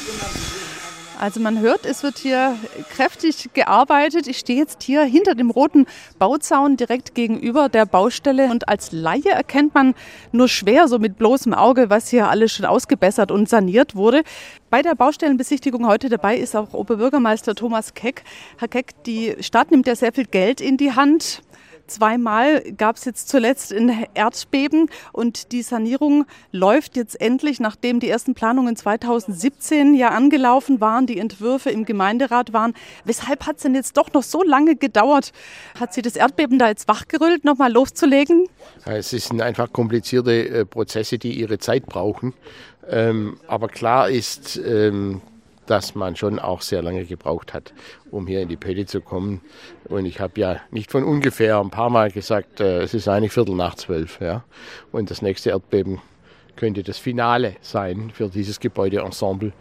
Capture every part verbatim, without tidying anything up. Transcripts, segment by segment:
Also man hört, es wird hier kräftig gearbeitet. Ich stehe jetzt hier hinter dem roten Bauzaun direkt gegenüber der Baustelle und als Laie erkennt man nur schwer so mit bloßem Auge, was hier alles schon ausgebessert und saniert wurde. Bei der Baustellenbesichtigung heute dabei ist auch Oberbürgermeister Thomas Keck. Herr Keck, die Stadt nimmt ja sehr viel Geld in die Hand. Zweimal gab es jetzt zuletzt ein Erdbeben und die Sanierung läuft jetzt endlich, nachdem die ersten Planungen zweitausendsiebzehn ja angelaufen waren, die Entwürfe im Gemeinderat waren. Weshalb hat es denn jetzt doch noch so lange gedauert? Hat Sie das Erdbeben da jetzt wachgerüttelt, nochmal loszulegen? Es sind einfach komplizierte Prozesse, die ihre Zeit brauchen. Ähm, aber klar ist, ähm, dass man schon auch sehr lange gebraucht hat, um hier in die Pötte zu kommen. Und ich habe ja nicht von ungefähr ein paar Mal gesagt, äh, es ist eigentlich Viertel nach zwölf. Ja? Und das nächste Erdbeben könnte das Finale sein für dieses Gebäudeensemble.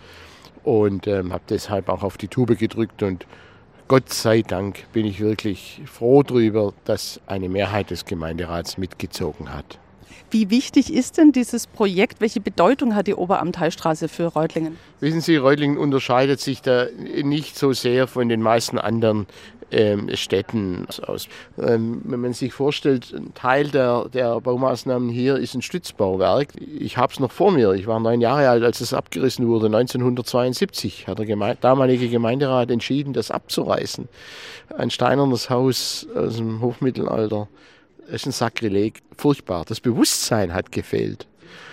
Und ähm, habe deshalb auch auf die Tube gedrückt. Und Gott sei Dank bin ich wirklich froh darüber, dass eine Mehrheit des Gemeinderats mitgezogen hat. Wie wichtig ist denn dieses Projekt? Welche Bedeutung hat die Oberamtheilstraße für Reutlingen? Wissen Sie, Reutlingen unterscheidet sich da nicht so sehr von den meisten anderen ähm, Städten aus. Ähm, wenn man sich vorstellt, ein Teil der, der Baumaßnahmen hier ist ein Stützbauwerk. Ich habe es noch vor mir. Ich war neun Jahre alt, als es abgerissen wurde. neunzehnhundertzweiundsiebzig hat der Geme- damalige Gemeinderat entschieden, das abzureißen. Ein steinernes Haus aus dem Hochmittelalter. Das ist ein Sakrileg, furchtbar. Das Bewusstsein hat gefehlt.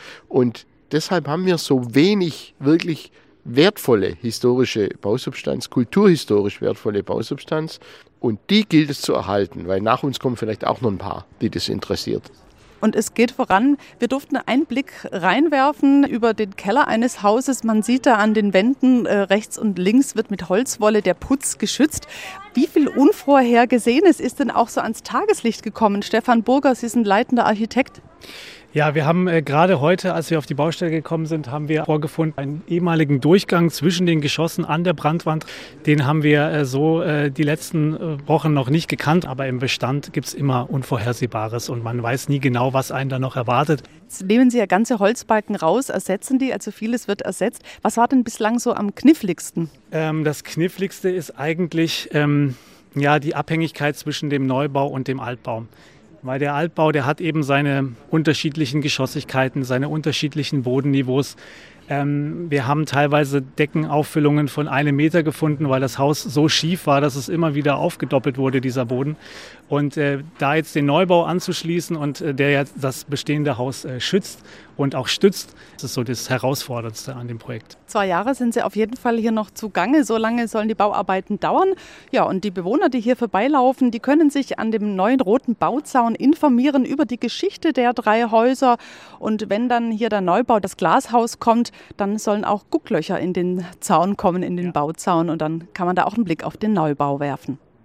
Und deshalb haben wir so wenig wirklich wertvolle historische Bausubstanz, kulturhistorisch wertvolle Bausubstanz. Und die gilt es zu erhalten, weil nach uns kommen vielleicht auch noch ein paar, die das interessiert. Und es geht voran. Wir durften einen Blick reinwerfen über den Keller eines Hauses. Man sieht da an den Wänden äh, rechts und links wird mit Holzwolle der Putz geschützt. Wie viel Unvorhergesehenes ist denn auch so ans Tageslicht gekommen? Stefan Burger, Sie sind leitender Architekt. Ja, wir haben äh, gerade heute, als wir auf die Baustelle gekommen sind, haben wir vorgefunden einen ehemaligen Durchgang zwischen den Geschossen an der Brandwand. Den haben wir äh, so äh, die letzten äh, Wochen noch nicht gekannt, aber im Bestand gibt es immer Unvorhersehbares und man weiß nie genau, was einen da noch erwartet. Jetzt nehmen Sie ja ganze Holzbalken raus, ersetzen die, also vieles wird ersetzt. Was war denn bislang so am kniffligsten? Ähm, das Kniffligste ist eigentlich ähm, ja, die Abhängigkeit zwischen dem Neubau und dem Altbau. Weil der Altbau, der hat eben seine unterschiedlichen Geschossigkeiten, seine unterschiedlichen Bodenniveaus. Ähm, wir haben teilweise Deckenauffüllungen von einem Meter gefunden, weil das Haus so schief war, dass es immer wieder aufgedoppelt wurde, dieser Boden. Und äh, da jetzt den Neubau anzuschließen und äh, der ja das bestehende Haus äh, schützt und auch stützt, das ist so das Herausforderndste an dem Projekt. Zwei Jahre sind Sie auf jeden Fall hier noch zugange. So lange sollen die Bauarbeiten dauern. Ja, und die Bewohner, die hier vorbeilaufen, die können sich an dem neuen roten Bauzaun informieren über die Geschichte der drei Häuser. Und wenn dann hier der Neubau, das Glashaus kommt, dann sollen auch Gucklöcher in den Zaun kommen, in den Bauzaun. Und dann kann man da auch einen Blick auf den Neubau werfen.